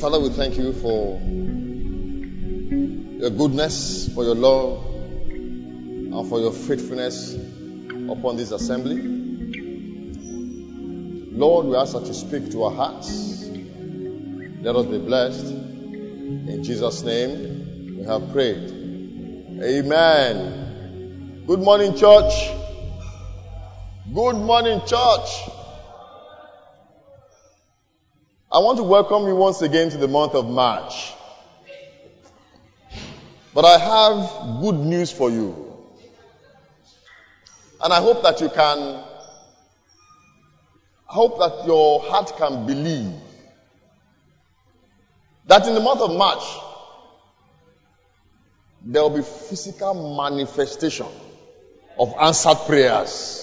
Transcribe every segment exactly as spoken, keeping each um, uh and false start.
Father, we thank you for your goodness, for your love, and for your faithfulness upon this assembly. Lord, we ask that you speak to our hearts. Let us be blessed. In Jesus' name, we have prayed. Amen. Good morning, church. Good morning, church. I want to welcome you once again to the month of March. But I have good news for you. And I hope that you can, I hope that your heart can believe that in the month of March, there will be physical manifestation of answered prayers.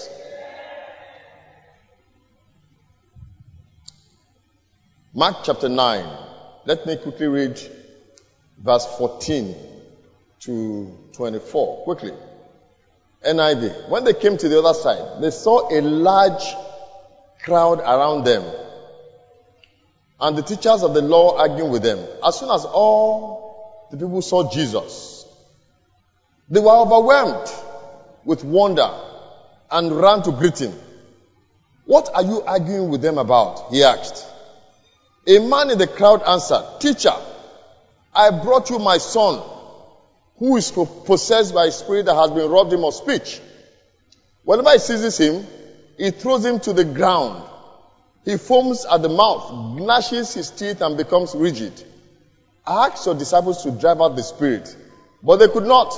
Mark chapter nine. Let me quickly read verse fourteen to twenty-four. Quickly. N I V. When they came to the other side, they saw a large crowd around them, and the teachers of the law arguing with them. As soon as all the people saw Jesus, they were overwhelmed with wonder and ran to greet him. "What are you arguing with them about?" he asked. A man in the crowd answered, "Teacher, I brought you my son, who is possessed by a spirit that has been robbed him of speech. Whenever he seizes him, he throws him to the ground. He foams at the mouth, gnashes his teeth, and becomes rigid. I asked your disciples to drive out the spirit, but they could not."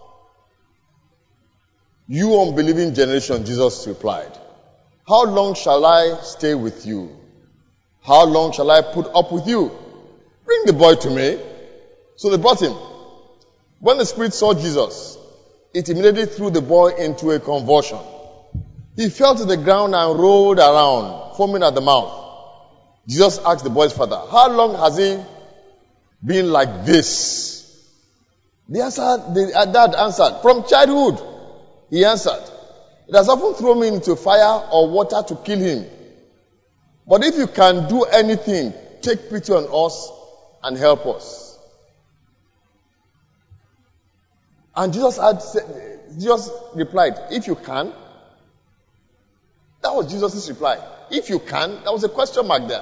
"You unbelieving generation," Jesus replied, "how long shall I stay with you? How long shall I put up with you? Bring the boy to me." So they brought him. When the spirit saw Jesus, it immediately threw the boy into a convulsion. He fell to the ground and rolled around, foaming at the mouth. Jesus asked the boy's father, "How long has he been like this?" The, answer, the dad answered, "From childhood." He answered, "It has often thrown me into fire or water to kill him. But if you can do anything, take pity on us and help us." And Jesus had said, Jesus replied, "If you can." That was Jesus' reply. If you can. There was a question mark there.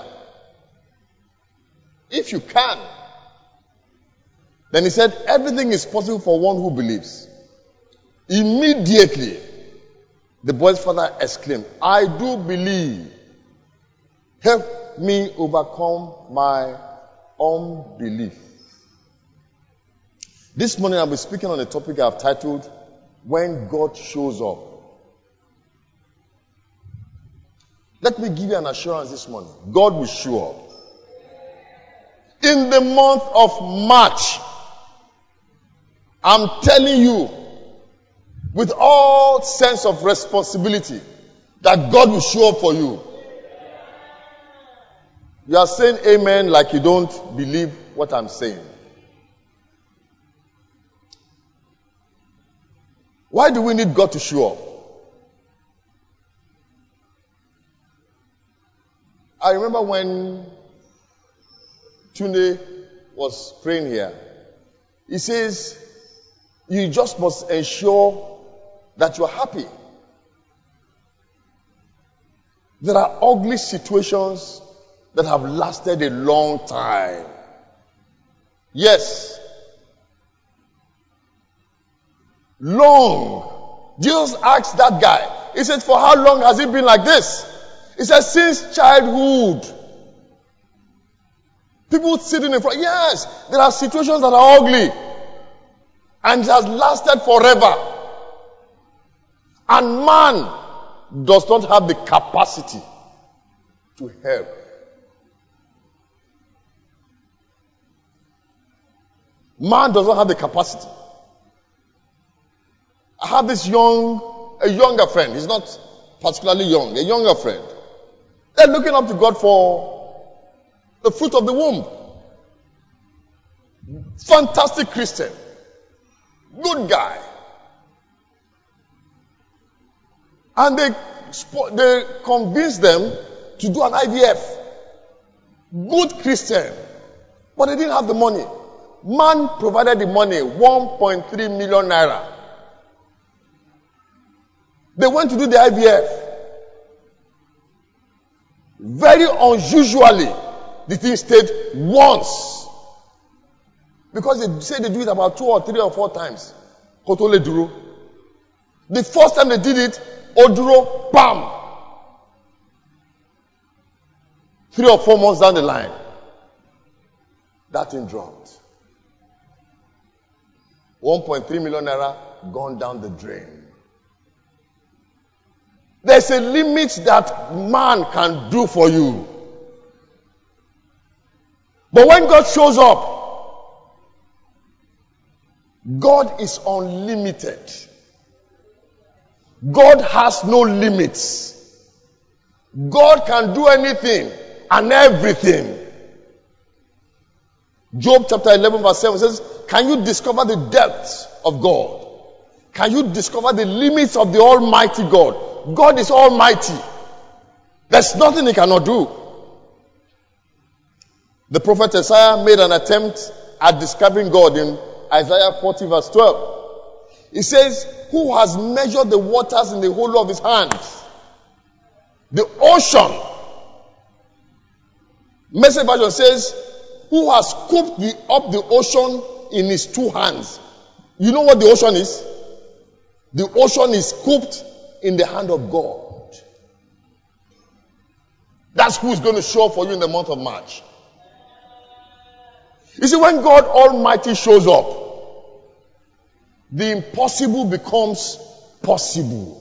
If you can. Then he said, "Everything is possible for one who believes." Immediately, the boy's father exclaimed, "I do believe. Help me overcome my unbelief." This morning I'll be speaking on a topic I've titled, "When God Shows Up." Let me give you an assurance this morning. God will show up. In the month of March, I'm telling you, with all sense of responsibility, that God will show up for you. You are saying amen like you don't believe what I'm saying. Why do we need God to show up? I remember when Tunde was praying here. He says, you just must ensure that you're happy. There are ugly situations that have lasted a long time. Yes. Long. Jesus asked that guy. He said, "For how long has it been like this?" He said, "Since childhood." People sitting in front. Yes, there are situations that are ugly. And it has lasted forever. And man does not have the capacity to help. Man does not have the capacity. I have this young, a younger friend. He's not particularly young, a younger friend. They're looking up to God for the fruit of the womb. Fantastic Christian. Good guy. And they, they convinced them to do an I V F. Good Christian. But they didn't have the money. Man provided the money, one point three million naira. They went to do the I V F. Very unusually, the thing stayed once. Because they say they do it about two or three or four times. Kotole duro. The first time they did it, Oduro, bam! Three or four months down the line, that thing dropped. one point three million naira gone down the drain. There's a limit that man can do for you. But when God shows up, God is unlimited. God has no limits. God can do anything and everything. Job chapter eleven verse seven says, can you discover the depths of God? Can you discover the limits of the Almighty God? God is almighty. There's nothing he cannot do. The prophet Isaiah made an attempt at describing God in Isaiah forty verse twelve. He says, who has measured the waters in the hollow of his hands? The ocean. Message version says, who has scooped the, up the ocean in his two hands? You know what the ocean is? The ocean is scooped in the hand of God. That's who is going to show up for you in the month of March. You see, when God Almighty shows up, the impossible becomes possible.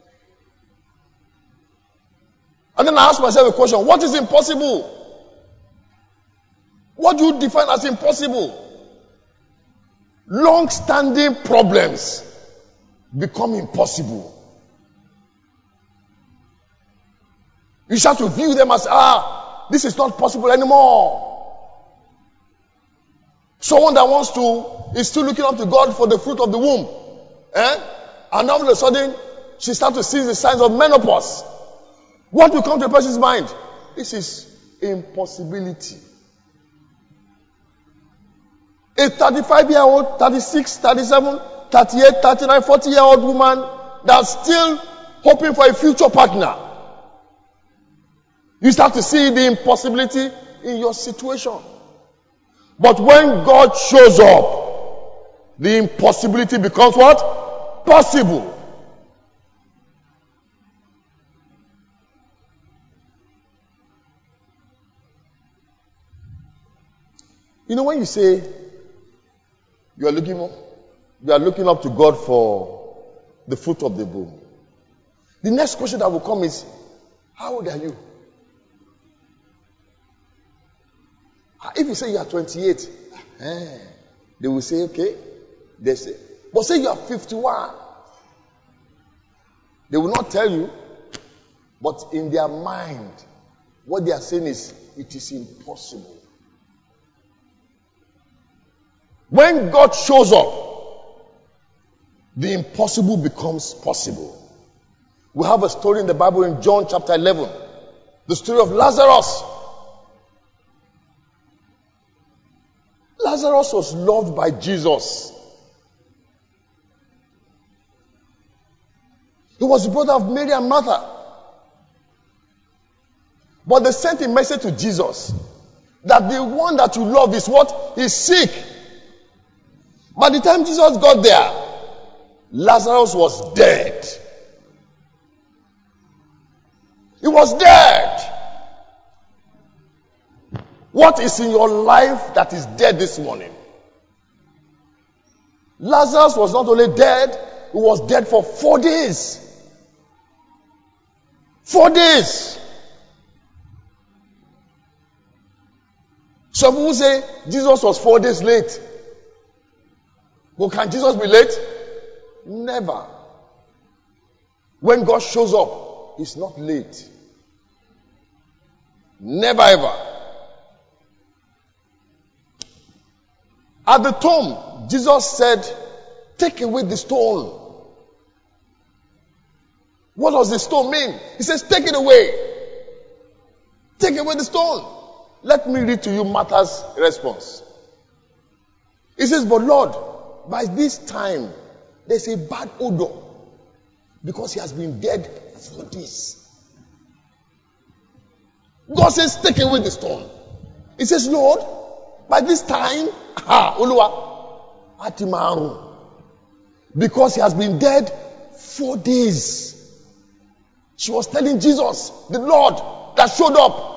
And then I ask myself a question, what is impossible? What do you define as impossible? Long-standing problems become impossible. You start to view them as, ah, this is not possible anymore. Someone that wants to, is still looking up to God for the fruit of the womb. Eh? And all of a sudden, she starts to see the signs of menopause. What will come to a person's mind? This is impossibility. A thirty-five-year-old, thirty-six, thirty-seven, thirty-eight, thirty-nine, forty-year-old woman that's still hoping for a future partner. You start to see the impossibility in your situation. But when God shows up, the impossibility becomes what? Possible. You know, when you say you are looking up, you are looking up to God for the fruit of the womb, the next question that will come is, how old are you? If you say you are twenty-eight, eh, they will say, okay. They say, but say you are fifty-one. They will not tell you, but in their mind, what they are saying is, it is impossible. When God shows up, the impossible becomes possible. We have a story in the Bible in John chapter eleven. The story of Lazarus. Lazarus was loved by Jesus. He was the brother of Mary and Martha. But they sent a message to Jesus that the one that you love is what? Is sick. By the time Jesus got there, Lazarus was dead. He was dead. What is in your life that is dead this morning? Lazarus was not only dead, he was dead for four days. Four days. Some people say Jesus was four days late. But can Jesus be late? Never. When God shows up, he's not late. Never ever. At the tomb, Jesus said, take away the stone. What does the stone mean? He says, take it away. Take away the stone. Let me read to you Martha's response. He says, but Lord, by this time, there's a bad odor because he has been dead for days. God says, take away the stone. He says, Lord, by this time, ah, Oluwa, Atimaru, because he has been dead four days. She was telling Jesus, the Lord that showed up.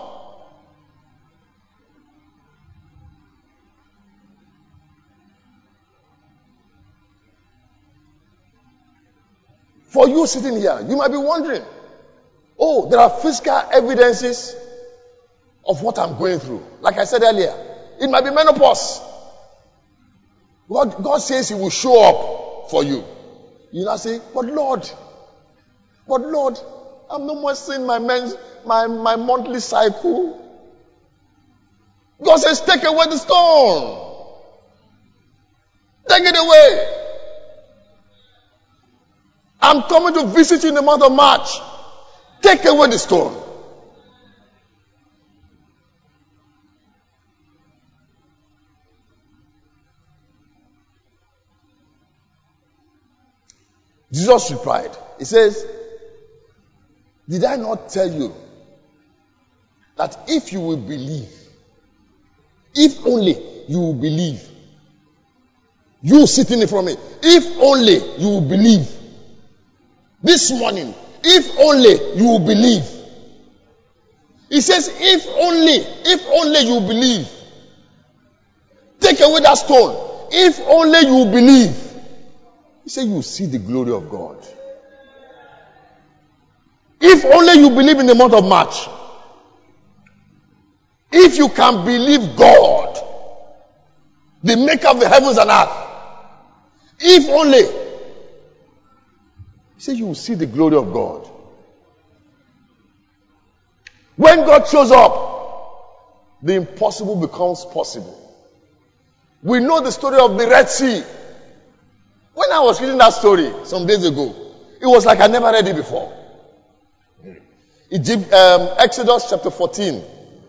For you sitting here, you might be wondering, oh, there are physical evidences of what I'm going through. Like I said earlier, it might be menopause. God, God says he will show up for you. You now say, but Lord, but Lord, I'm no more seeing my men's, my, my monthly cycle. God says, take away the stone. Take it away. I'm coming to visit you in the month of March. Take away the stone. Jesus replied, he says, did I not tell you that if you will believe, if only you will believe, you sitting in front of me, if only you will believe, this morning, if only you will believe. He says, if only, if only you believe, take away that stone. If only you believe. He said, you will see the glory of God. If only you believe in the month of March. If you can believe God, the maker of the heavens and earth. If only. He said, you will see the glory of God. When God shows up, the impossible becomes possible. We know the story of the Red Sea. When I was reading that story some days ago, it was like I never read it before. Egypt, um, Exodus chapter fourteen.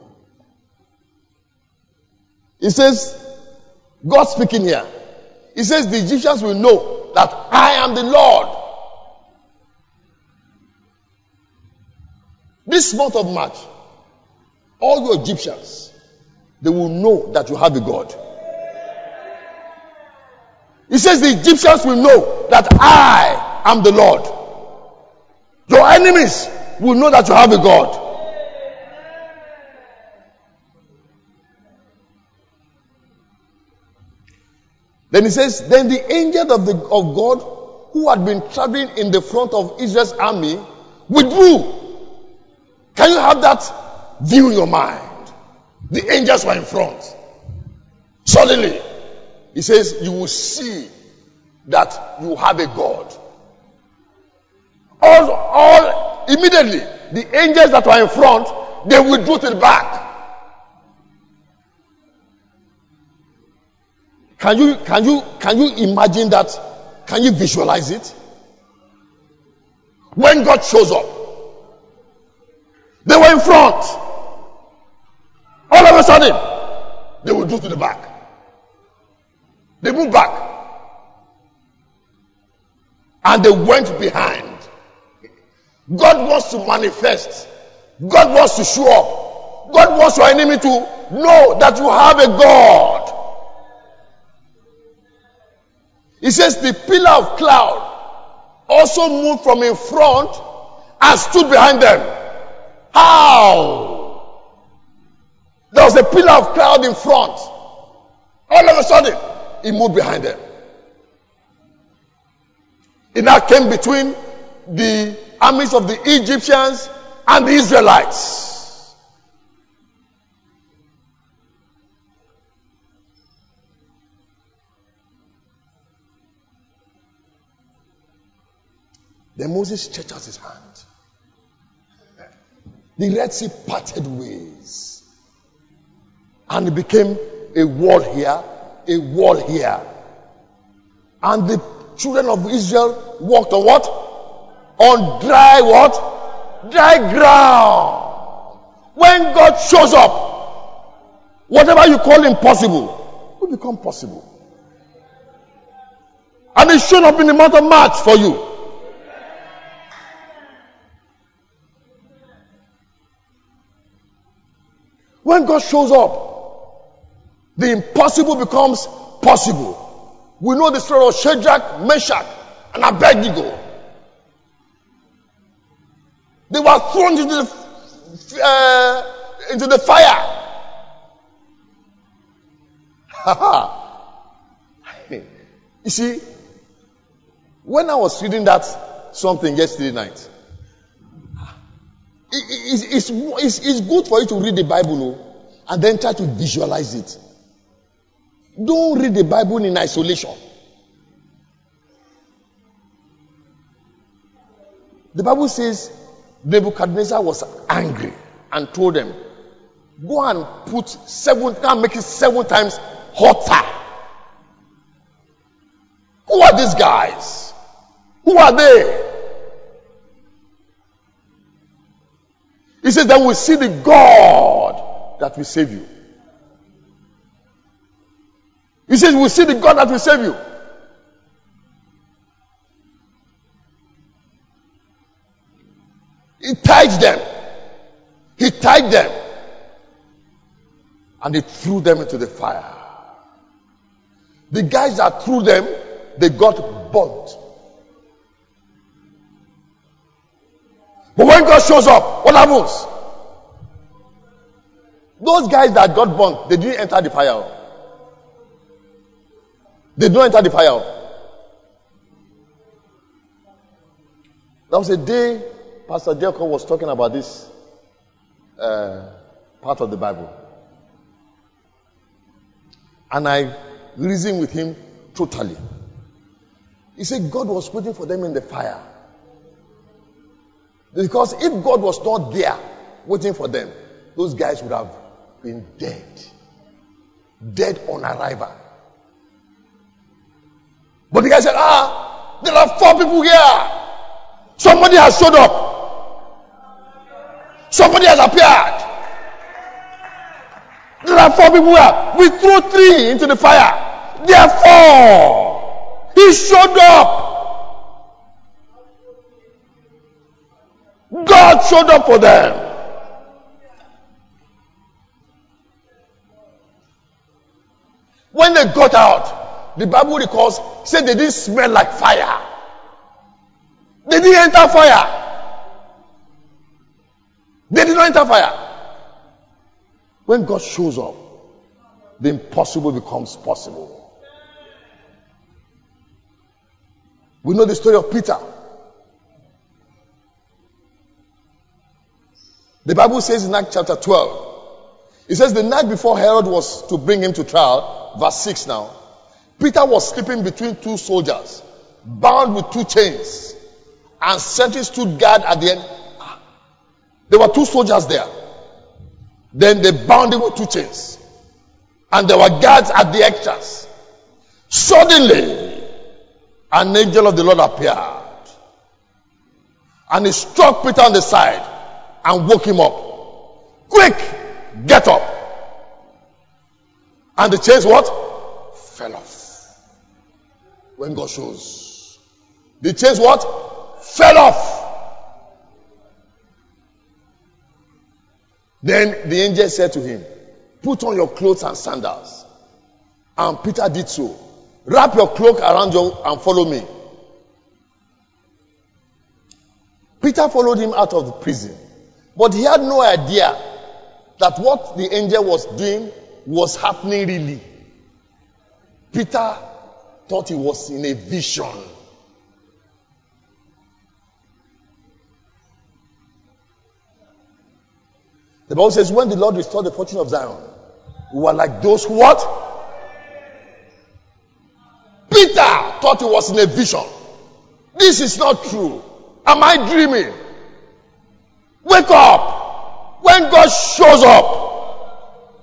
It says, God speaking here. He says the Egyptians will know that I am the Lord. This month of March, all your Egyptians, they will know that you have a God. He says the Egyptians will know that I am the Lord. Your enemies will know that you have a God. Then he says, then the angel of, the, of God who had been traveling in the front of Israel's army withdrew. Can you have that view in your mind? The angels were in front. Suddenly, he says, you will see that you have a God. All, all, immediately, the angels that were in front, they withdrew to the back. Can you, can you, can you imagine that? Can you visualize it? When God shows up, they were in front. All of a sudden, they withdrew to the back. They moved back. And they went behind. God wants to manifest. God wants to show up. God wants your enemy to know that you have a God. He says the pillar of cloud also moved from in front and stood behind them. How? There was a pillar of cloud in front. All of a sudden, it moved behind them. It now came between the armies of the Egyptians and the Israelites. Then Moses stretched out his hand. The Red Sea parted ways. And it became a wall here, a wall here. And the children of Israel walked on what? On dry what? Dry ground. When God shows up, Whatever you call impossible will become possible. And it's shown up in the month of March for you. When God shows up, the impossible becomes possible. We know the story of Shadrach, Meshach, and Abednego. They were thrown into the, uh, into the fire. You see, when I was reading that something yesterday night, it, it, it's, it's, it's good for you to read the Bible, no, and then try to visualize it. Don't read the Bible in isolation. The Bible says Nebuchadnezzar was angry and told them, go and put seven, and make it seven times hotter. Who are these guys? Who are they? He says, then we see the God that will save you. He says, we see the God that will save you. He tied them. He tied them. And he threw them into the fire. The guys that threw them, they got burnt. But when God shows up, what happens? Those guys that got burnt, they didn't enter the fire. They don't enter the fire. That was a day Pastor Jacob was talking about this uh, part of the Bible. And I reasoned with him totally. He said God was waiting for them in the fire. Because if God was not there waiting for them, those guys would have been dead. Dead on arrival. But the guy said, ah, there are four people here. Somebody has showed up. Somebody has appeared. There are four people here. We threw three into the fire. There are four. He showed up. God showed up for them. When they got out, the Bible records, said they didn't smell like fire. They didn't enter fire. They did not enter fire. When God shows up, the impossible becomes possible. We know the story of Peter. The Bible says in Acts chapter twelve, it says the night before Herod was to bring him to trial, verse six now, Peter was sleeping between two soldiers, bound with two chains, and sentries stood guard at the end. There were two soldiers there. Then they bound him with two chains, and there were guards at the extras. Suddenly, an angel of the Lord appeared, and he struck Peter on the side and woke him up. Quick, get up. And the chains what? Fell off. When God shows, the chains what? Fell off. Then the angel said to him, put on your clothes and sandals. And Peter did so. Wrap your cloak around you and follow me. Peter followed him out of the prison. But he had no idea that what the angel was doing was happening really. Peter thought he was in a vision. The Bible says, when the Lord restored the fortune of Zion, we were like those who what? Peter thought he was in a vision. This is not true. Am I dreaming? Wake up. When God shows up.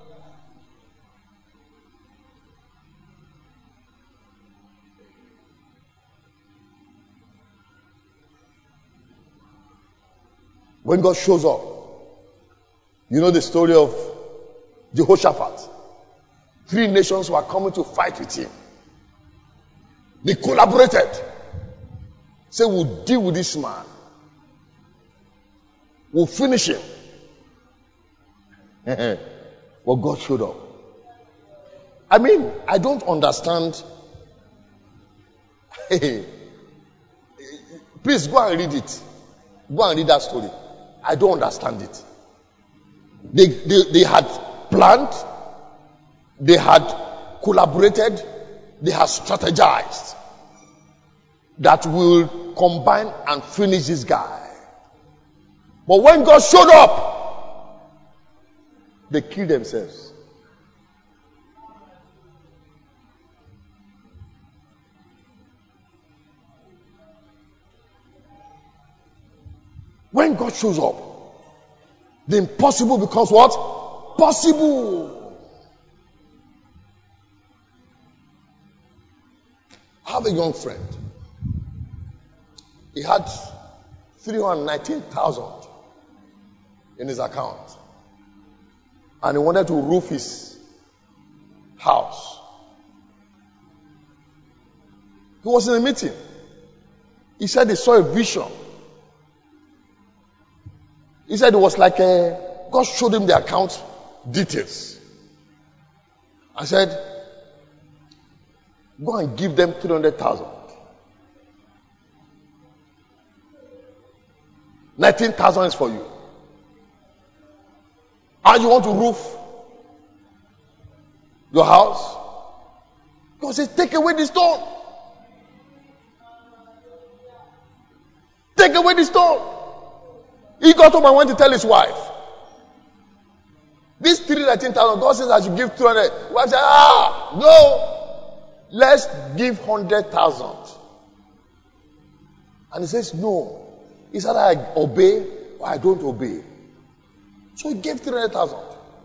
When God shows up. You know the story of Jehoshaphat. Three nations were coming to fight with him. They collaborated. Say, we'll deal with this man. We'll finish him. Well, God showed up. I mean, I don't understand. Please go and read it. Go and read that story. I don't understand it. They, they, they had planned. They had collaborated. They had strategized that will combine and finish this guy. But when God showed up, they killed themselves. When God shows up, the impossible becomes what? Possible. I have a young friend. He had three hundred nineteen thousand in his account. And he wanted to roof his house. He was in a meeting. He said he saw a vision. He said it was like a, God showed him the account details. I said, go and give them three hundred thousand. nineteen thousand is for you. And you want to roof your house? God says, take away the stone. Take away the stone. He got up and went to tell his wife. This three hundred nineteen thousand, God says I should give two hundred. Wife said, ah, no. Let's give one hundred thousand. And he says, no. It's either I obey or I don't obey. So he gave three hundred thousand.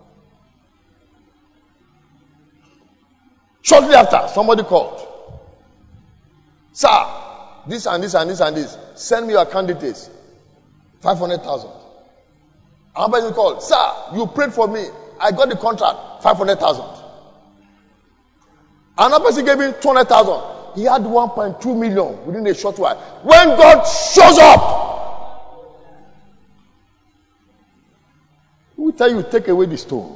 Shortly after, somebody called. Sir, this and this and this and this. Send me your candidates. five hundred thousand. Another person called. Sir, you prayed for me. I got the contract. five hundred thousand. Another person gave me two hundred thousand. He had one point two million within a short while. When God shows up, He will tell you, take away the stone.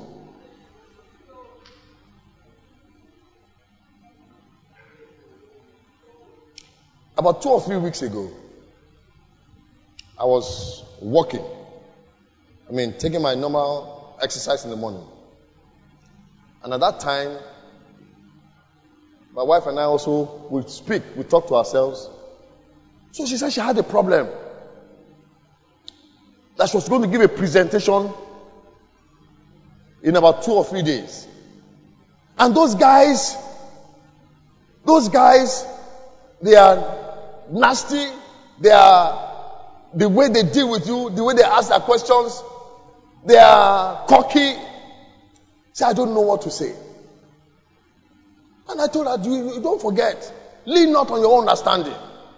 About two or three weeks ago, I was walking. I mean, taking my normal exercise in the morning. And at that time, my wife and I also would speak, we talk to ourselves. So she said she had a problem. That she was going to give a presentation in about two or three days. And those guys, those guys, they are nasty. They are, the way they deal with you, the way they ask their questions, they are cocky. Say, I don't know what to say. And I told her, you, don't forget, lean not on your own understanding.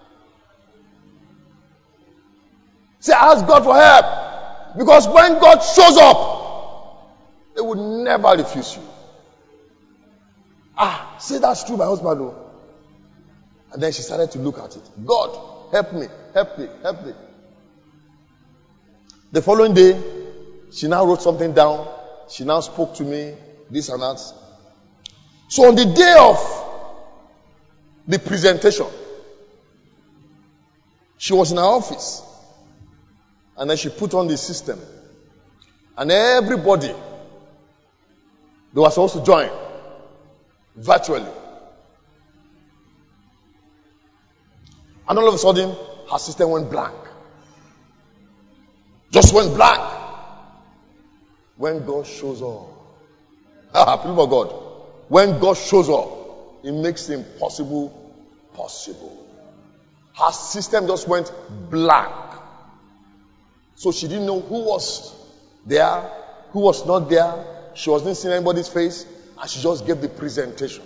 Say, ask God for help. Because when God shows up, they will never refuse you. Ah, say that's true, my husband. No. And then she started to look at it. God, help me, help me, help me. The following day, she now wrote something down. She now spoke to me, this and that. So on the day of the presentation, she was in her office. And then she put on the system. And everybody, they were supposed to join virtually. And all of a sudden, her system went blank. Just went blank. When God shows up. People of God. When God shows up, it makes the impossible possible. Her system just went blank. So she didn't know who was there, who was not there. She wasn't seeing anybody's face. And she just gave the presentation.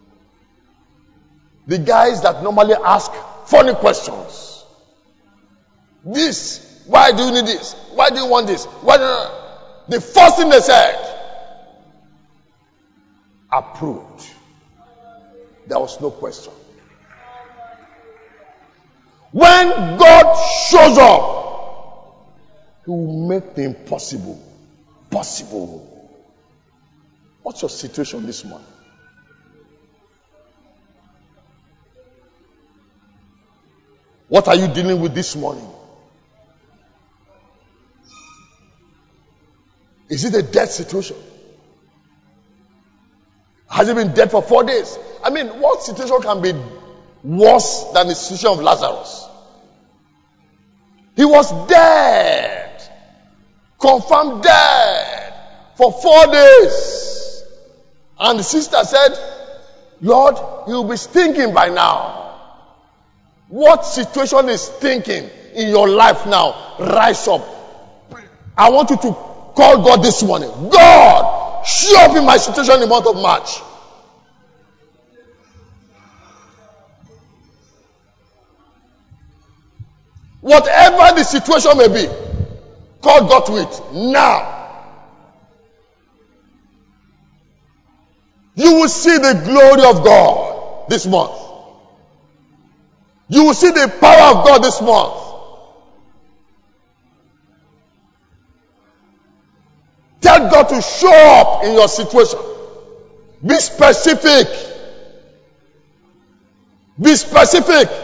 The guys that normally ask funny questions. This, why do you need this? Why do you want this? Why do you... The first thing they said, approved. There was no question. When God shows up, He will make the impossible possible. What's your situation this morning? What are you dealing with this morning? Is it a death situation? Has it been dead for four days? I mean, what situation can be worse than the situation of Lazarus? He was dead. Confirmed dead for four days. And the sister said, Lord, he'll be stinking by now. What situation is stinking in your life now? Rise up. I want you to call God this morning. God, show up in my situation in the month of March. Whatever the situation may be, call God to it now. You will see the glory of God this month. You will see the power of God this month. Tell God to show up in your situation. Be specific. Be specific.